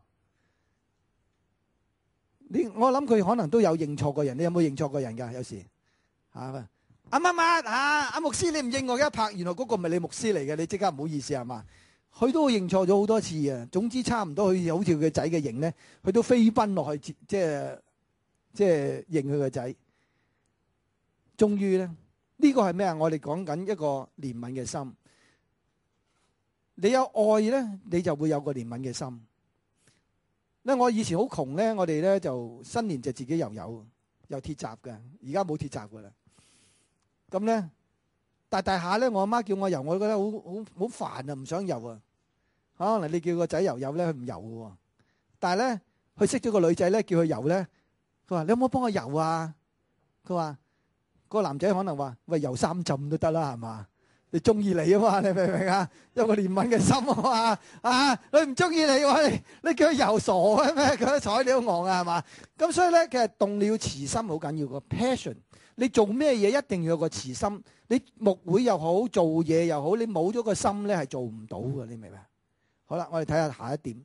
你我諗佢可能都有認錯過人，你有冇認錯過人㗎？有時嚇阿乜乜啊，阿牧師你唔應我嘅一拍，原來嗰個唔係你牧師嚟嘅，你即刻唔好意思係嘛？佢都認錯咗好多次啊。總之差唔多，佢好似佢個仔嘅型咧，佢都飛奔落去，即係即係認佢個仔。終於咧，呢個係咩啊？我哋講緊一個憐憫嘅心。你有愛咧，你就會有個憐憫嘅心。咧我以前好窮咧，我哋咧就新年就自己又有有鐵閘嘅，而家冇鐵閘噶啦。咁咧，大大下咧，我阿媽叫我游，我覺得好好好煩啊，唔想游啊。可能你叫個仔游游咧，佢唔游嘅喎。但係咧，佢識咗個女仔咧，叫佢游咧，佢話你可唔可以幫我游啊？佢話個男仔可能話喂，游三浸都得啦，係嘛？你中意你啊嘛？你明唔明啊？有個憐憫嘅心啊嘛！啊，佢唔中意你喎，你你叫佢游傻嘅咩？佢睬你好戇啊，係嘛？咁所以咧，其實動了慈心好緊要個 passion。你做咩嘢一定要有個慈心。你牧會又好，做嘢又好，你冇咗個心咧係做唔到嘅。你明唔明？好啦，我哋睇下下一點。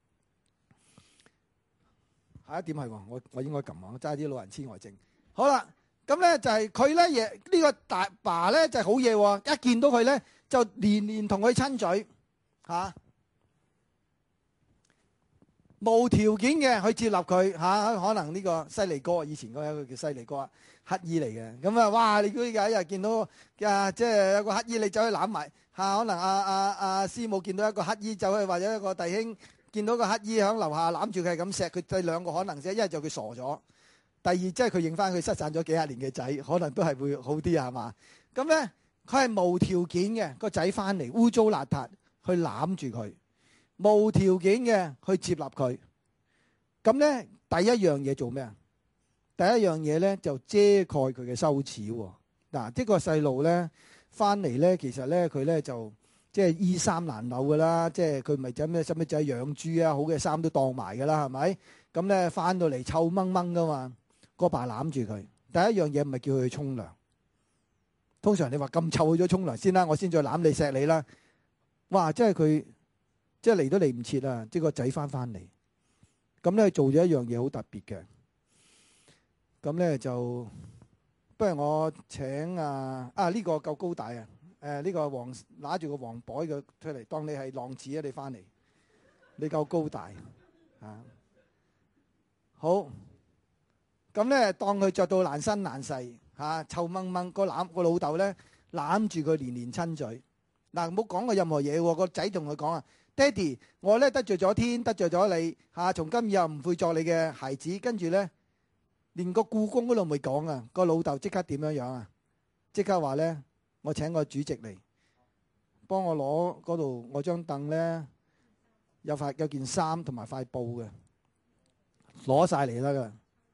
下一點係喎，我我應該撳啊，揸啲老人痴呆症。好啦。咁咧就係佢咧，嘢呢個大爸咧就係好嘢喎！一見到佢咧，就連連同佢親嘴嚇，無條件嘅去接納佢嚇。可能呢個犀利哥以前嗰有一個叫犀利哥乞衣嚟嘅，咁啊哇！你估有一日見到啊，即係有個乞衣你走去攬埋嚇，可能阿阿阿師母見到一個乞衣走去，或者一個弟兄見到個乞衣喺樓下攬住佢係咁錫佢，第兩個可能啫，一係就佢傻咗。第二，即係佢認翻佢失散咗幾廿年嘅仔，可能都係會好啲啊，係嘛？咁咧，佢係無條件嘅個仔翻嚟污糟邋遢，去攬住佢，無條件嘅去接納佢。咁咧，第一樣嘢做咩啊？第一樣嘢咧就遮蓋佢嘅羞恥喎。嗱，即係個細路咧翻嚟咧，其實咧佢咧就即係衣衫難留噶啦，即係佢咪就咩使乜仔養豬啊？好嘅衫都當埋噶啦，係咪？咁咧翻到嚟臭掹掹噶嘛。個爸攬住佢，第一樣嘢唔係叫佢去沖涼。通常你話咁臭去咗沖涼先啦，我先再攬你錫你啦。哇！即係佢即係嚟都嚟唔切啦，即係個仔翻翻嚟。咁咧做咗一樣嘢好特別嘅。咁咧就不如我請啊啊呢個夠高大啊！誒呢個黃拿住個黃袋嘅出嚟，當你係浪子啊！你翻嚟，你夠高大啊！好。咁咧，當佢着到爛身爛世嚇，臭掹掹，個攬個老豆咧攬住佢連連親嘴。嗱，冇講過任何嘢喎。個仔同佢講啊，爹哋，我咧得罪咗天，得罪咗你嚇，從今以後唔會作你嘅孩子。跟住咧，連個故宮嗰度未講啊，個老豆即刻點樣樣啊？即刻話咧，我請個主席嚟幫我攞嗰度我張凳咧，有塊有件衫同埋塊布嘅，攞曬嚟啦㗎。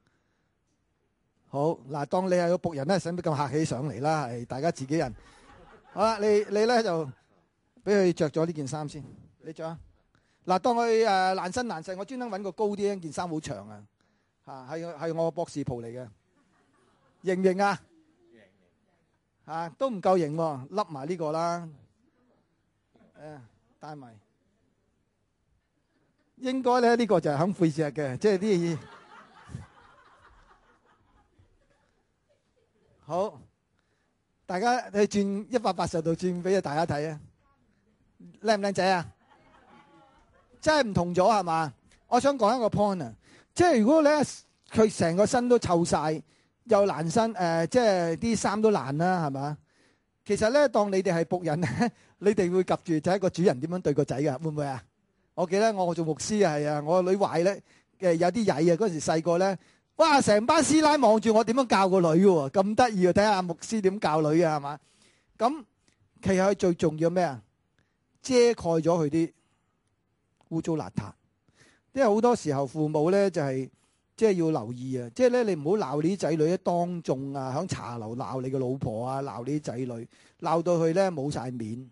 好嗱，當你係個僕人咧，使唔使咁客氣上嚟啦？係大家自己人。好啦，你你咧就俾佢着咗呢件衫先，你着啊。嗱，當佢誒爛身爛世，我專登揾個高啲，件衫好長啊，嚇係係我博士袍嚟嘅，型唔型啊？嚇都唔夠型喎，笠埋呢個啦，誒戴埋。應該咧呢個就係肯背脊嘅，即係啲。好，大家去轉一百八十度轉俾大家睇啊，靚唔靚仔啊？真係唔同咗係嘛？我想講一個 point 啊，即係如果咧佢成個身都臭晒，又爛身，誒，即係啲衫都爛啦，係嘛？其實咧，當你哋係僕人咧，你哋會及住就係一個主人點樣對個仔噶，會唔會啊？我記得我做牧師啊，係啊，我個女壞咧，誒有啲曳啊，嗰時細個咧。哇！成班師奶望住我點樣教個女喎，咁得意啊！睇下牧師點教女啊，係嘛？咁其實佢最重要咩啊？遮蓋咗佢啲污糟邋遢。因為好多時候父母咧就係即係要留意啊，即係咧你唔好鬧你啲仔女咧當眾啊，喺茶樓鬧你個老婆啊，鬧你啲仔女，鬧到佢咧冇晒面。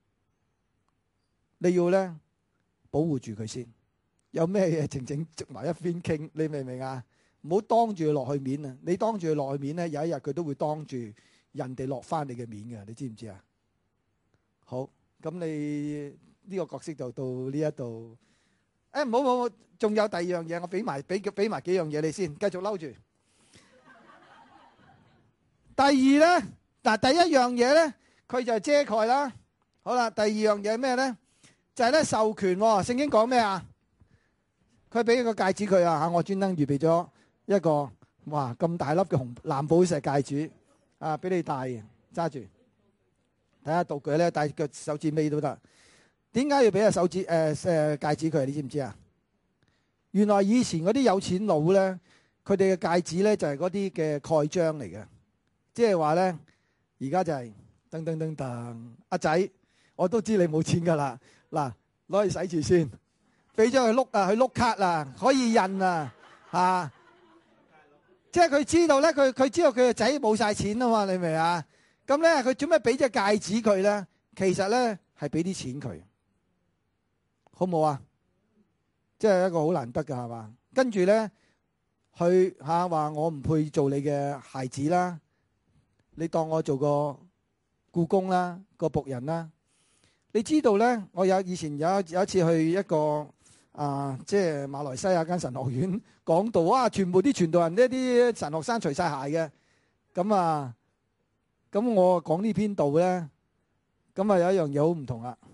你要咧保護住佢先，有咩嘢靜靜捉埋一邊傾，你明唔明啊？唔好當住佢落去面啊！你當住佢落去面咧，有一日佢都會當住人哋落翻你嘅面嘅，你知唔知啊？好，咁你呢個角色就到呢一度。誒，唔好唔好，仲有第二樣嘢，我俾埋俾俾埋幾樣嘢你先，繼續嬲住。第二咧， 嗱，第一樣嘢咧，佢就係遮蓋啦。好啦，第二樣嘢咩咧？就係咧授權。聖經講咩啊？佢俾個戒指佢啊嚇，我專登預備咗一個哇咁大粒嘅紅藍寶石戒指啊，俾你戴嘅，揸住。睇下道具咧，戴腳手指尾都得。點解要俾個手指誒誒戒指佢？你知唔知啊？原來以前嗰啲有錢佬咧，佢哋嘅戒指咧就係嗰啲嘅蓋章嚟嘅，即係話咧，而家就係噔噔噔噔，阿仔，我都知你冇錢噶啦，嗱，攞去洗住先，俾咗佢碌啊，去碌卡啊，可以印啊，嚇，即係佢知道咧，佢佢知道佢個仔冇曬錢啊嘛，你明唔明啊？咁咧，佢做咩俾隻戒指佢咧？其實咧係俾啲錢佢，好冇啊？即係一個好難得㗎，係嘛？跟住咧，佢嚇話我唔配做你嘅孩子啦，你當我做個僱工啦，個僕人啦。你知道咧？我有以前有有一次去一個啊，即係馬來西亞間神學院講道啊，全部啲傳道人呢啲神學生除曬鞋嘅，咁啊，咁我講呢篇道咧，咁啊有一樣嘢好唔同啦。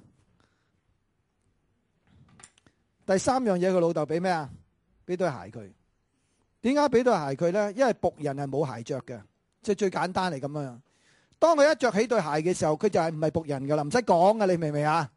第三樣嘢，佢老豆俾咩啊？俾對鞋佢。點解俾對鞋佢咧？因為僕人係冇鞋著嘅，即係最簡單嚟咁樣。當佢一著起對鞋嘅時候，佢就係唔係僕人噶啦，唔使講噶，你明唔明啊？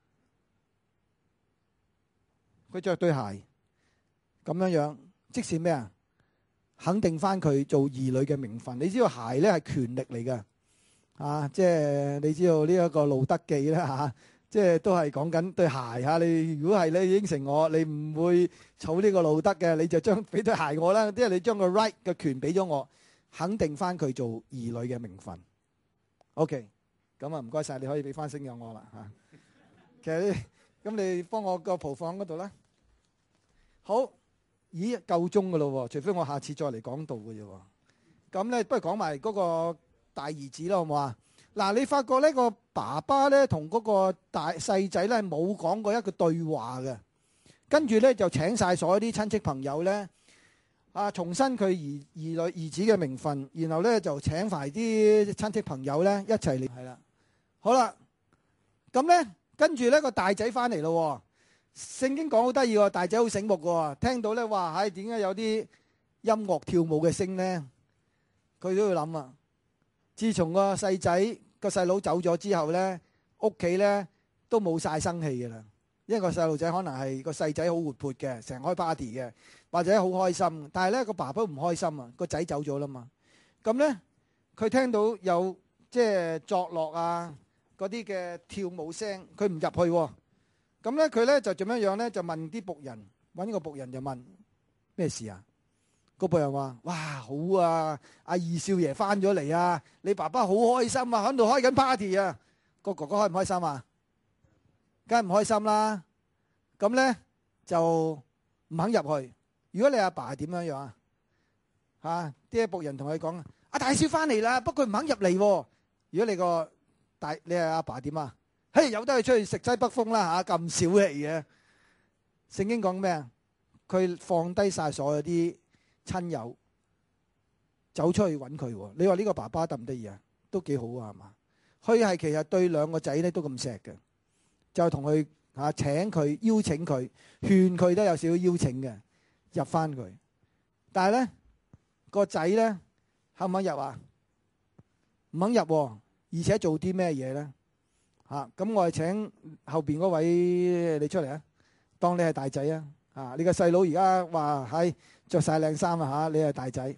佢著對鞋咁樣樣，即是咩啊？肯定翻佢做兒女嘅名分。你知道鞋咧係權力嚟嘅，啊，即係你知道呢一個路德記咧嚇。即係都係講緊對鞋嚇，你如果係你應承我，你唔會儲呢個路德嘅，你就將俾對鞋我啦。即係你將個 right 嘅權俾咗我，肯定翻佢做兒女嘅名分。OK，咁啊唔該曬，你可以俾翻聲有我啦嚇。其實咁你幫我個蒲放嗰度啦。好，咦夠鐘噶咯喎，除非我下次再嚟講道嘅啫喎。咁咧不如講埋嗰個大兒子啦，好唔好啊？嗱，你發覺呢個爸爸咧同嗰個大細仔咧冇講過一個對話嘅，跟住咧就請曬所有啲親戚朋友咧啊，重申佢兒兒女兒子嘅名分，然後咧就請埋啲親戚朋友咧一齊嚟。係啦，好啦，咁咧跟住咧個大仔翻嚟咯，聖經講好得意喎，大仔好醒目嘅喎，聽到咧話唉點解有啲音樂跳舞嘅聲咧，佢都要諗啊。自從個細仔個細佬走咗之後咧，屋企咧都冇曬生氣嘅啦。因為個細路仔可能係個細仔好活潑嘅，成日開 party 嘅，或者好開心。但係咧個爸爸唔開心啊，個仔走咗啦嘛。咁咧佢聽到有即係作樂啊嗰啲嘅跳舞聲，佢唔入去喎。咁咧佢咧就點樣樣咧？就問啲僕人，揾個僕人就問咩事啊？個僕人話：哇，好啊！阿二少爺翻咗嚟啊！你爸爸好開心啊，喺度開緊 party 啊！個哥哥開唔開心啊？梗係唔開心啦！咁咧就唔肯入去。如果你阿爸點樣樣啊？嚇！啲僕人同佢講：阿大少翻嚟啦，不過佢唔肯入嚟。如果你個大你係阿爸點啊？嘿，由得佢出去食西北風啦嚇！咁小氣嘅。聖經講咩啊？佢放低曬所有啲親友走出去揾佢，你話呢個爸爸得唔得意啊？都幾好啊，係嘛？佢係其實對兩個仔咧都咁錫嘅，就同佢嚇請佢邀請佢勸佢都有少少邀請嘅入翻佢，但係咧個仔咧肯唔肯入啊？唔肯入，而且做啲咩嘢咧嚇？咁我係請後邊嗰位你出嚟啊，當你係大仔啊！啊！你個細佬而家話係著曬靚衫啊嚇！你係大仔，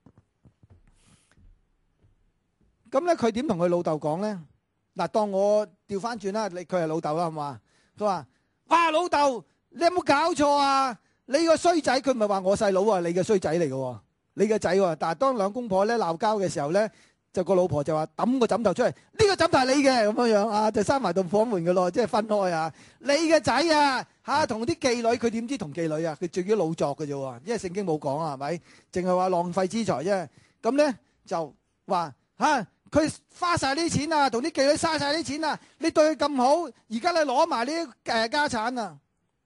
咁咧佢點同佢老豆講咧？嗱，當我調翻轉啦，你佢係老豆啦，係嘛？佢話：哇，老豆，你有冇搞錯啊？你個衰仔，佢唔係話我細佬啊，你個衰仔嚟嘅喎，你個仔喎。但係當兩公婆咧鬧交嘅時候咧，就個老婆就話抌個枕頭出嚟，呢個枕頭係你嘅咁樣樣啊，就閂埋道房門嘅咯，即係分開啊！你嘅仔啊嚇，同啲妓女，佢點知同妓女啊？佢最緊老作嘅啫喎，因為聖經冇講啊，係咪？淨係話浪費資財啫。咁咧就話嚇，佢花曬啲錢啊，同啲妓女嘥曬啲錢啊！你對佢咁好，而家你攞埋呢啲誒家產啊！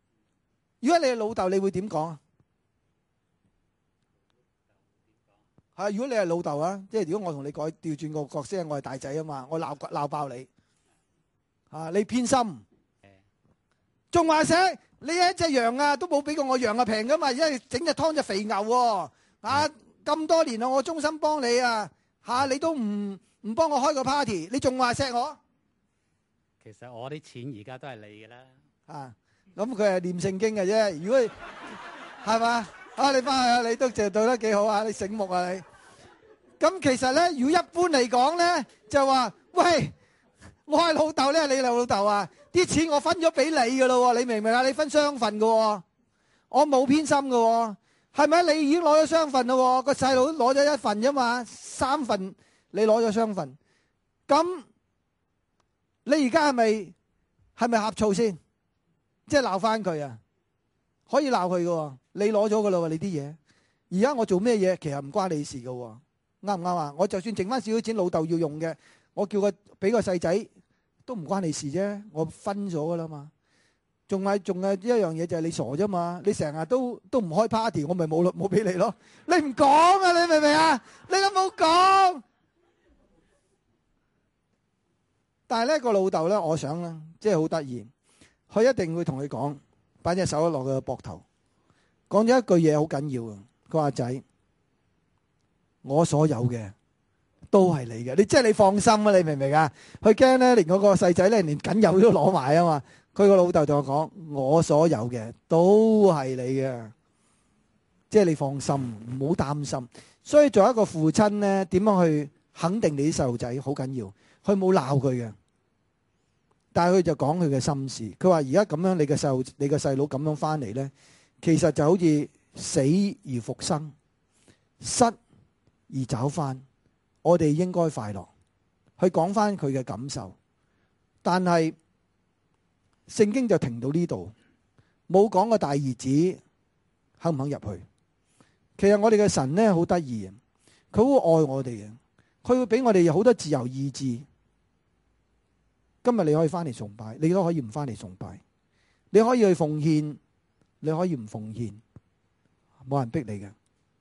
如果你係老豆，你會點講啊？ 係，如果你係老豆啊，即係如果我同你改調轉個角色，我係大仔啊嘛，我鬧鬧爆你，啊你偏心，仲話聲你一隻羊啊都冇俾過我羊啊平噶嘛，因為整隻湯隻肥牛喎，啊咁多年啦，我忠心幫你啊，嚇你都唔唔幫我開個 party，你仲話錫我？ 其實我啲錢而家都係你嘅啦。 啊，咁佢係念聖經嘅啫。如果係嘛啊，你翻去啊，你都做做得幾好啊，你醒目啊你。咁其實咧，如果一般嚟講咧，就話喂，我係老豆咧，你係老豆啊，啲錢我分咗俾你嘅咯喎，你明唔明啊？你分雙份嘅喎，我冇偏心嘅喎，係咪？你已經攞咗雙份啦喎，個細佬攞咗一份啫嘛，三份你攞咗雙份，咁你而家係咪係咪呷醋先？即係鬧翻佢啊？可以鬧佢嘅喎，你攞咗嘅咯喎，你啲嘢。而家我做咩嘢，其實唔關你事嘅喎，啱唔啱啊？我就算剩翻少少錢，老豆要用嘅，我叫佢俾個細仔，都唔關你事啫。我分咗嘅啦嘛。仲係仲係一樣嘢就係你傻啫嘛。你成日都都唔開 party，我咪冇冇俾你咯。你唔講啊？你明唔明啊？你都冇講。但係咧個老豆咧，我想咧，即係好得意，佢一定會同佢講，擺隻手落佢個膊頭，講咗一句嘢好緊要啊！佢話仔，我所有嘅都係你嘅，你即係你放心啊！你明唔明啊？佢驚咧，連嗰個細仔咧，連僅有都攞埋啊嘛！佢個老豆同我講，我所有嘅都係你嘅，即係你放心，唔好擔心。所以做一個父親咧，點樣去肯定你啲細路仔好緊要。佢冇鬧佢嘅，但係佢就講佢嘅心事。佢話而家咁樣，你嘅細路，你嘅細佬咁樣翻嚟咧，其實就好似死而復生，失而找翻。我哋應該快樂。去講翻佢嘅感受，但係聖經就停到呢度，冇講個大兒子肯唔肯入去。其實我哋嘅神咧好得意，佢會愛我哋嘅，佢會俾我哋有好多自由意志。今日你可以翻嚟崇拜，你都可以唔翻嚟崇拜。你可以去奉獻，你可以唔奉獻，冇人逼你嘅。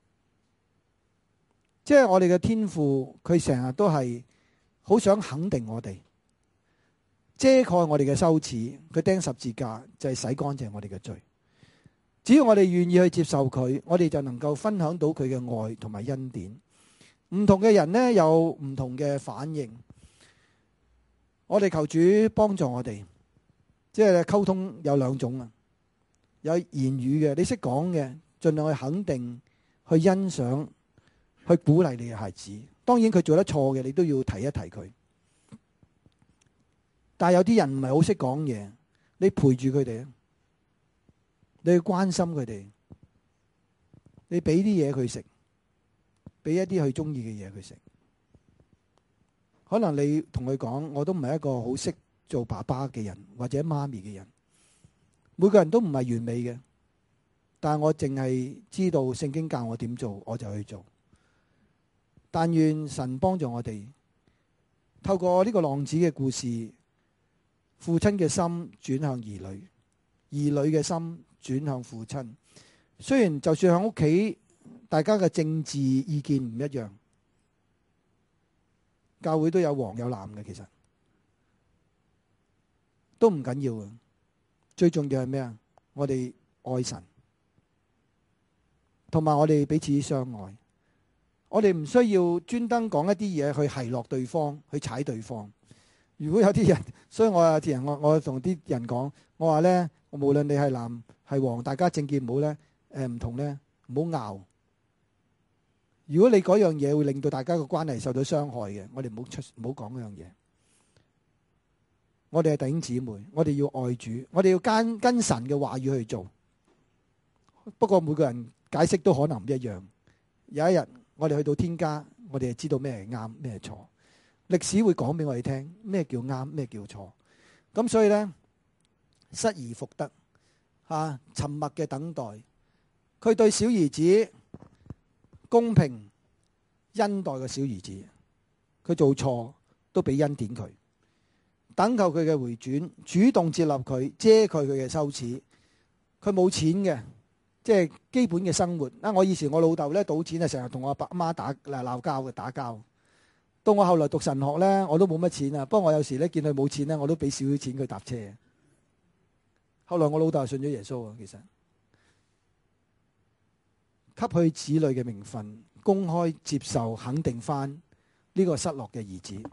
即係我哋嘅天父，佢成日都係好想肯定我哋，遮蓋我哋嘅羞恥。佢釘十字架就係洗乾淨我哋嘅罪。只要我哋願意去接受佢，我哋就能夠分享到佢嘅愛同埋恩典。唔同嘅人呢，有唔同嘅反應。我哋求主幫助我哋，即係溝通有兩種啊，有言語嘅，你識講嘅，盡量去肯定、去欣賞、去鼓勵你嘅孩子。當然佢做得錯嘅，你都要提一提佢。但係有啲人唔係好識講嘢，你陪住佢哋，你去關心佢哋，你俾啲嘢佢食，俾一啲佢中意嘅嘢佢食。可能你同佢講，我都唔係一個好識做爸爸嘅人或者媽咪嘅人。每個人都唔係完美嘅，但係我淨係知道聖經教我點做，我就去做。但願神幫助我哋，透過呢個浪子嘅故事，父親嘅心轉向兒女，兒女嘅心轉向父親。雖然就算喺屋企，大家嘅政治意見唔一樣。教會都有黃有藍嘅，其實都唔緊要嘅。最重要係咩啊？我哋愛神，同埋我哋彼此相愛。我哋唔需要專登講一啲嘢去奚落對方，去踩對方。如果有啲人，所以我有啲人，我我同啲人講，我話咧，無論你係藍係黃，大家政見唔好咧，誒唔同咧，唔好拗。如果你嗰樣嘢會令到大家嘅關係受到傷害嘅，我哋唔好出唔好講嗰樣嘢。我哋係弟兄姊妹，我哋要愛主，我哋要跟跟神嘅話語去做。不過每個人解釋都可能唔一樣。有一日我哋去到天家，我哋就知道咩係啱，咩係錯。歷史會講俾我哋聽咩叫啱，咩叫錯。咁所以呢，失而復得，吓沉默嘅等待。佢對小兒子公平恩待個小兒子，佢做錯都俾恩典佢，等候佢嘅回轉，主動接納佢，遮蓋佢嘅羞恥。佢冇錢嘅， 即係基本嘅生活。啊，我以前我老豆咧賭錢啊，成日同我阿爸阿媽打鬧交嘅打交。到我後來讀神學咧，我都冇乜錢啊。不過我有時咧見佢冇錢咧，我都俾少少錢佢搭車。後來我老豆係信咗耶穌啊，其實給去子女嘅名分，公開接受肯定翻呢個失落嘅兒子。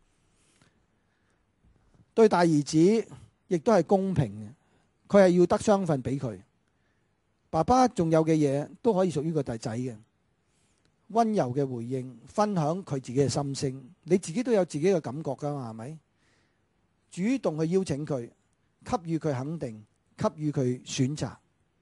對大兒子亦都係公平嘅，佢係要得雙份俾佢。爸爸仲有嘅嘢都可以屬於個弟仔嘅。溫柔嘅回應，分享佢自己嘅心聲，你自己都有自己嘅感覺噶嘛，係咪？主動去邀請佢，給予佢肯定，給予佢選擇，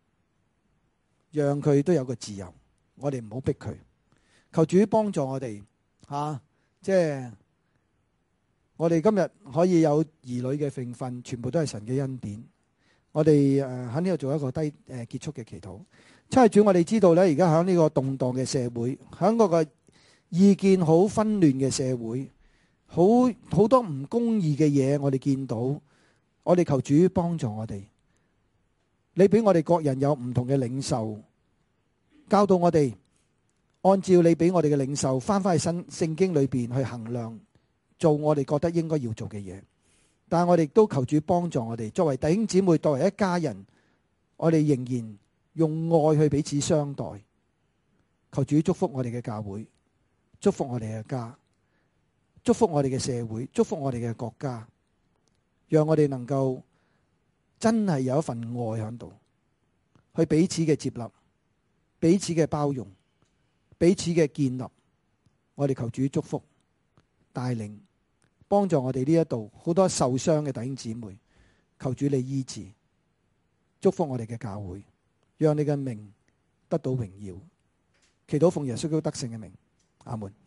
讓佢都有個自由。我哋唔好逼佢，求主幫助我哋吓，即係我哋今日可以有兒女嘅名分，全部都係神嘅恩典。我哋誒喺呢度做一個低誒、呃、結束嘅祈禱。真係主，我哋知道咧，而家喺呢個動盪嘅社會，喺嗰個意見好紛亂嘅社會，好好多唔公義嘅嘢，我哋見到，我哋求主幫助我哋。你俾我哋各人有唔同嘅領袖，教導我哋按照你俾我哋嘅領袖，翻返去新聖經裏邊去衡量，做我哋覺得應該要做嘅嘢。但係我哋都求主幫助我哋，作為弟兄姊妹，作為一家人，我哋仍然用愛去彼此相待。求主祝福我哋嘅教會，祝福我哋嘅家，祝福我哋嘅社會，祝福我哋嘅國家，讓我哋能夠真係有一份愛喺度，去彼此嘅接納，彼此嘅包容，彼此嘅建立。我哋求主祝福帶領，幫助我哋呢一度好多受傷嘅弟兄姊妹，求主你醫治，祝福我哋嘅教會，讓你嘅名得到榮耀。祈禱奉耶穌基督得勝嘅名，阿門。